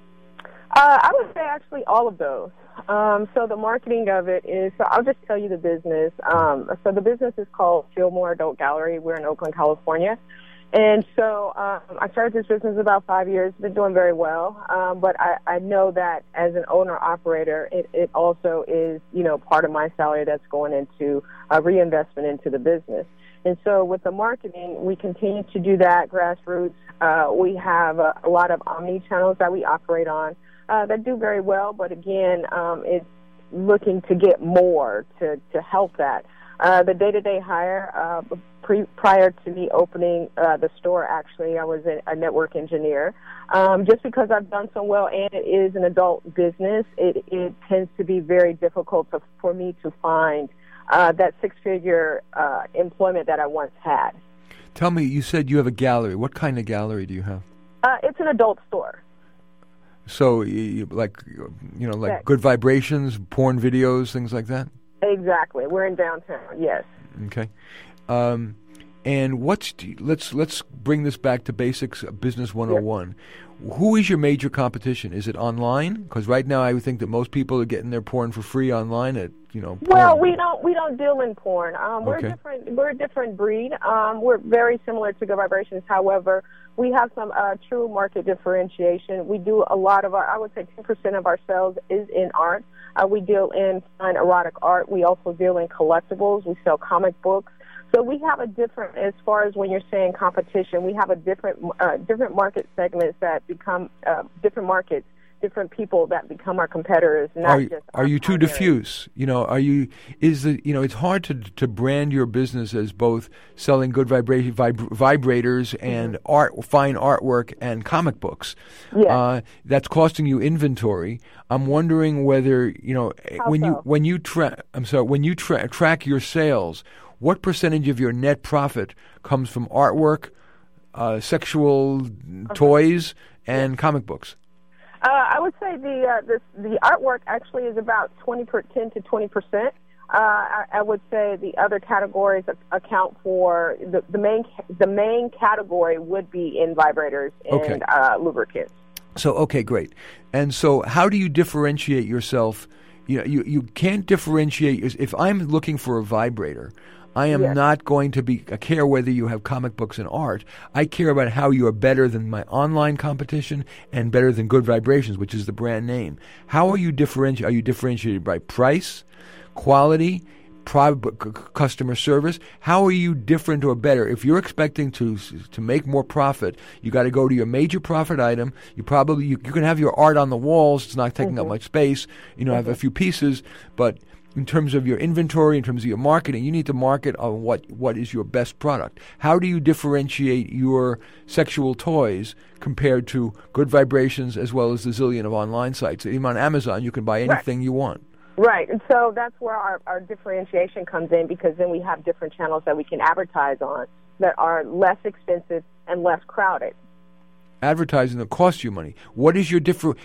I would say actually all of those. So the marketing of it is, so I'll just tell you the business. So the business is called Fillmore Adult Gallery. We're in Oakland, California. And so I started this business about 5 years, been doing very well. But I know that as an owner-operator, it also is, part of my salary that's going into reinvestment into the business. And so with the marketing, we continue to do that, grassroots. We have a lot of omni-channels that we operate on that do very well, but again, it's looking to get more to help that. The day-to-day hire, prior to me opening the store, actually, I was a network engineer. Just because I've done so well and it is an adult business, it tends to be very difficult for me to find that 6-figure employment that I once had. Tell me, you said you have a gallery. What kind of gallery do you have? It's an adult store. So, like Good Vibrations, porn videos, things like that? Exactly. We're in downtown, yes. Okay. And let's bring this back to basics, Business 101. Yep. Who is your major competition? Is it online? Because right now I would think that most people are getting their porn for free online at porn. Well, we don't deal in porn. We're okay. We're a different breed. We're very similar to Good Vibrations. However, we have some true market differentiation. We do a lot of I would say 10% of our sales is in art. We deal in fine erotic art. We also deal in collectibles. We sell comic books. So we have a different, as far as when you're saying competition, we have a different market segments that become different markets different people that become our competitors. Not just are you too primary. diffuse? It's hard to brand your business as both selling good vibrators and fine artwork and comic books. Yeah. That's costing you inventory. I'm wondering whether when you track your sales, what percentage of your net profit comes from artwork, sexual toys, and comic books? I would say the artwork actually is about 10 to 20%. I would say the other categories account for the main category would be in vibrators and lubricants. So okay, great. And so, how do you differentiate yourself? You can't differentiate. If I'm looking for a vibrator, I am not going to care whether you have comic books and art. I care about how you are better than my online competition and better than Good Vibrations, which is the brand name. How are you differentiated? Are you differentiated by price, quality, customer service? How are you different or better? If you're expecting to make more profit, you got to go to your major profit item. You can have your art on the walls. It's not taking up much space. Have a few pieces, but in terms of your inventory, in terms of your marketing, you need to market on what is your best product. How do you differentiate your sexual toys compared to Good Vibrations as well as the zillion of online sites? Even on Amazon, you can buy anything you want. Right, and so that's where our differentiation comes in, because then we have different channels that we can advertise on that are less expensive and less crowded. Advertising that costs you money. What is your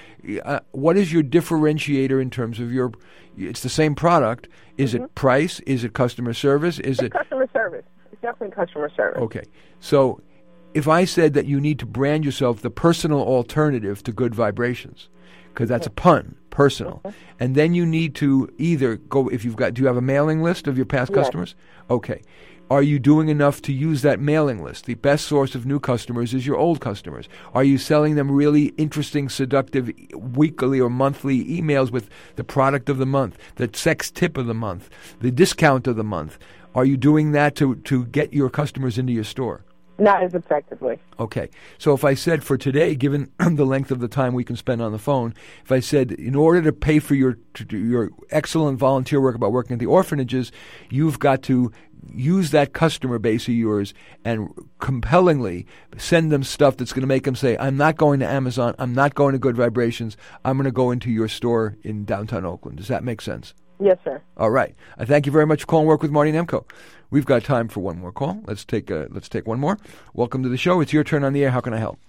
differentiator in terms of your? It's the same product. Is it price? Is it customer service? It's customer service? It's definitely customer service. Okay, so if I said that you need to brand yourself the personal alternative to Good Vibrations, because that's a pun, personal, and then you need to either go. Do you have a mailing list of your past customers? Okay. Are you doing enough to use that mailing list? The best source of new customers is your old customers. Are you selling them really interesting, seductive weekly or monthly emails with the product of the month, the sex tip of the month, the discount of the month? Are you doing that to get your customers into your store? Not as effectively. Okay. So if I said for today, given the length of the time we can spend on the phone, if I said in order to pay for your excellent volunteer work about working at the orphanages, you've got to use that customer base of yours and compellingly send them stuff that's going to make them say, I'm not going to Amazon, I'm not going to Good Vibrations, I'm going to go into your store in downtown Oakland. Does that make sense? Yes, sir. All right. I thank you very much for calling Work with Marty Nemko. We've got time for one more call. Let's take one more. Welcome to the show. It's your turn on the air. How can I help?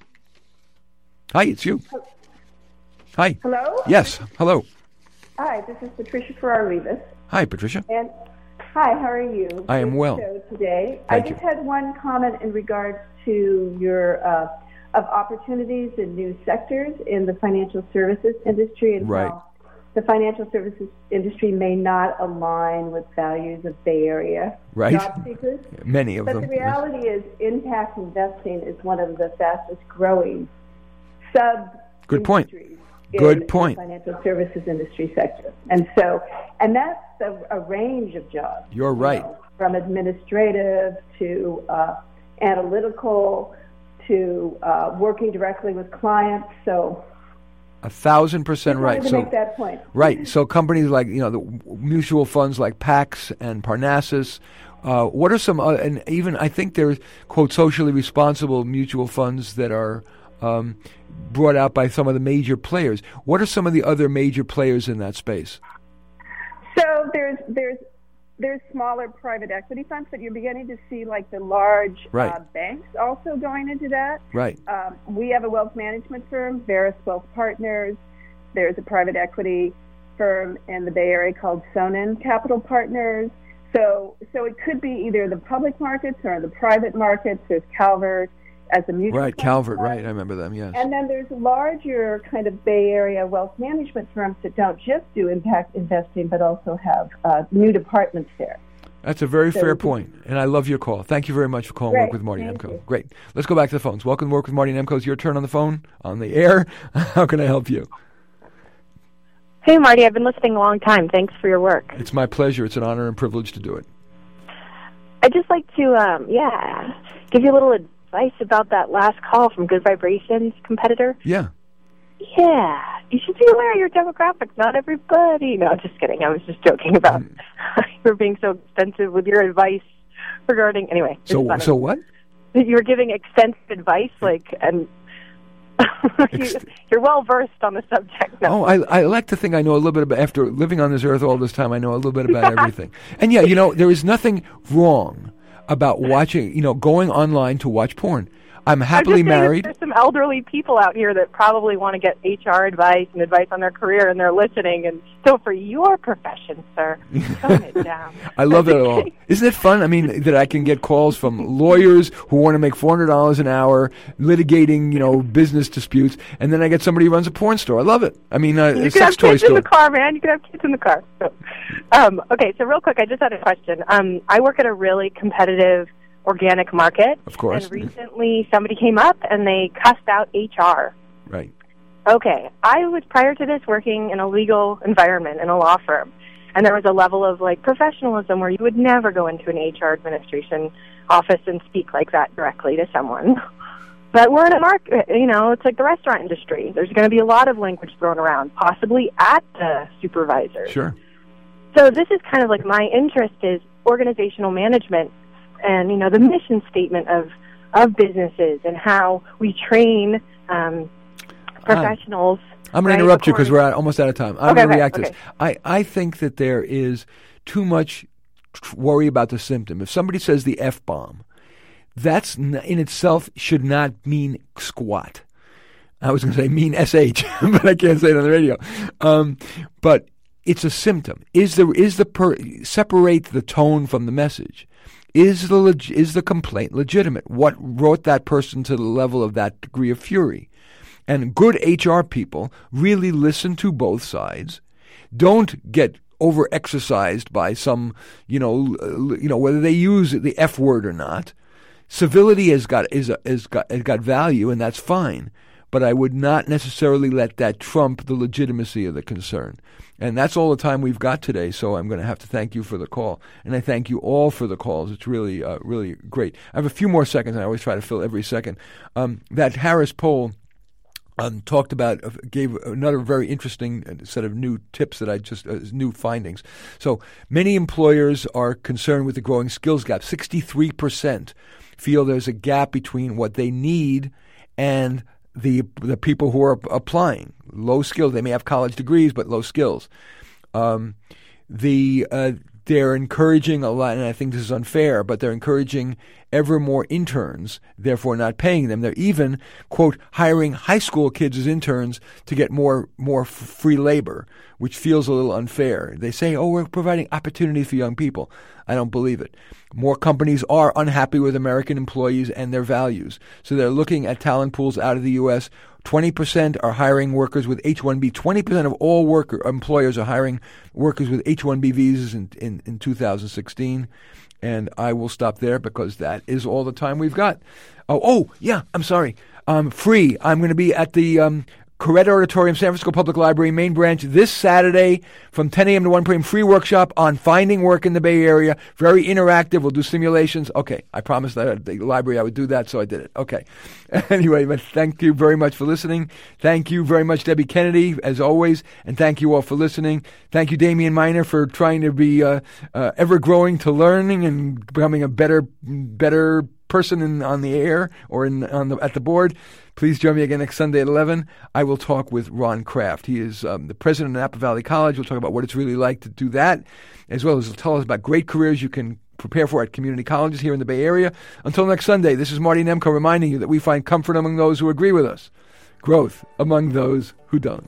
Hi, it's you. Hi. Hello? Yes. Hello. Hi, this is Patricia Ferrar-Rivas. Hi, Patricia. And hi, how are you? I am well. Show today. Thank I just you. had one comment in regards to your of opportunities in new sectors in the financial services industry, and Right. how the financial services industry may not align with values of Bay Area Right. job seekers. Many of But them. the reality is, impact investing is one of the fastest growing sub Good point. industries Good in point. the financial services industry sector. And that's a range of jobs. You're right. From administrative to analytical to working directly with clients. So 1,000% right. to make that point. Right. So companies like, the mutual funds like Pax and Parnassus, what are some, and even I think there's, quote, socially responsible mutual funds that are brought out by some of the major players. What are some of the other major players in that space? So there's smaller private equity funds, but you're beginning to see like the large banks also going into that. Right. We have a wealth management firm, Veris Wealth Partners. There's a private equity firm in the Bay Area called Sonnen Capital Partners. So it could be either the public markets or the private markets. There's Calvert as a mutual Right, fund Calvert, fund. right. I remember them, yes. And then there's larger kind of Bay Area wealth management firms that don't just do impact investing, but also have new departments there. That's a very fair point, and I love your call. Thank you very much for calling Work with Marty Nemko. You. Great. Let's go back to the phones. Welcome to Work with Marty Nemko. It's your turn on the phone, on the air. How can I help you? Hey, Marty, I've been listening a long time. Thanks for your work. It's my pleasure. It's an honor and privilege to do it. I'd just like to, give you a little advice about that last call from Good Vibrations competitor. Yeah. yeah, you should be aware of your demographics. Not everybody. No, just kidding. I was just joking about you're being so extensive with your advice regarding. Anyway, so what? You're giving extensive advice, and you're well versed on the subject. No. Oh, I like to think I know a little bit about. After living on this earth all this time, I know a little bit about everything. And yeah, there is nothing wrong about watching. Going online to watch porn. I'm happily married. There's some elderly people out here that probably want to get HR advice and advice on their career, and they're listening. And so for your profession, sir, tone it down. I love that all. Isn't it fun? I mean, that I can get calls from lawyers who want to make $400 an hour litigating, business disputes, and then I get somebody who runs a porn store. I love it. I mean, a sex toy store. You can have kids in the car, man. You can have kids in the car. So, okay, so real quick, I just had a question. I work at a really competitive organic market. Of course. And recently somebody came up and they cussed out HR. Right. Okay. I was, prior to this, working in a legal environment in a law firm. And there was a level of, professionalism where you would never go into an HR administration office and speak like that directly to someone. But we're in a market, it's like the restaurant industry. There's going to be a lot of language thrown around, possibly at the supervisor. Sure. So this is kind of like my interest is organizational management. And, the mission statement of businesses and how we train professionals. I'm going to interrupt you because we're almost out of time. I'm going to react to this. I think that there is too much worry about the symptom. If somebody says the F-bomb, that's in itself should not mean squat. I was going to say mean SH, but I can't say it on the radio. But it's a symptom. Separate the tone from the message. Is the complaint legitimate? What brought that person to the level of that degree of fury? And good HR people really listen to both sides. Don't get over-exercised by some, whether they use the F word or not. Civility has got value, and that's fine. But I would not necessarily let that trump the legitimacy of the concern. And that's all the time we've got today, so I'm going to have to thank you for the call. And I thank you all for the calls. It's really, really great. I have a few more seconds, and I always try to fill every second. That Harris poll talked about, gave another very interesting set of new tips that new findings. So many employers are concerned with the growing skills gap. 63% feel there's a gap between what they need and the people who are applying. Low skills. They may have college degrees, but low skills. They're encouraging a lot, and I think this is unfair, but they're encouraging ever more interns, therefore not paying them. They're even, quote, hiring high school kids as interns to get more free labor, which feels a little unfair. They say, we're providing opportunities for young people. I don't believe it. More companies are unhappy with American employees and their values. So they're looking at talent pools out of the U.S. 20% are hiring workers with H-1B. 20% of all employers are hiring workers with H-1B visas in 2016. And I will stop there because that is all the time we've got. Yeah, I'm sorry. Free. I'm going to be at the Coretta Auditorium, San Francisco Public Library, main branch, this Saturday from 10 a.m. to 1 p.m. Free workshop on finding work in the Bay Area. Very interactive. We'll do simulations. Okay, I promised that at the library I would do that, so I did it. Okay. Anyway, but thank you very much for listening. Thank you very much, Debbie Kennedy, as always, and thank you all for listening. Thank you, Damian Miner, for trying to be ever growing to learning and becoming a better person on the air or at the board. Please join me again next Sunday at 11. I will talk with Ron Kraft. He is the president of Napa Valley College. We'll talk about what it's really like to do that, as well as he'll tell us about great careers you can prepare for at community colleges here in the Bay Area. Until next Sunday, this is Marty Nemko reminding you that we find comfort among those who agree with us, growth among those who don't.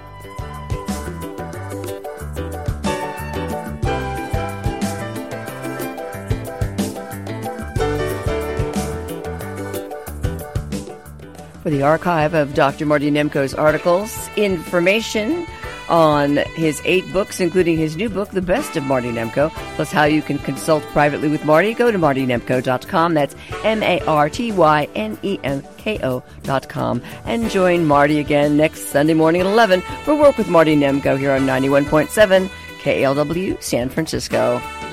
For the archive of Dr. Marty Nemko's articles, information on his 8 books, including his new book, The Best of Marty Nemko, plus how you can consult privately with Marty, go to martynemko.com. That's MartyNemko.com. And join Marty again next Sunday morning at 11 for Work with Marty Nemko here on 91.7 KLW San Francisco.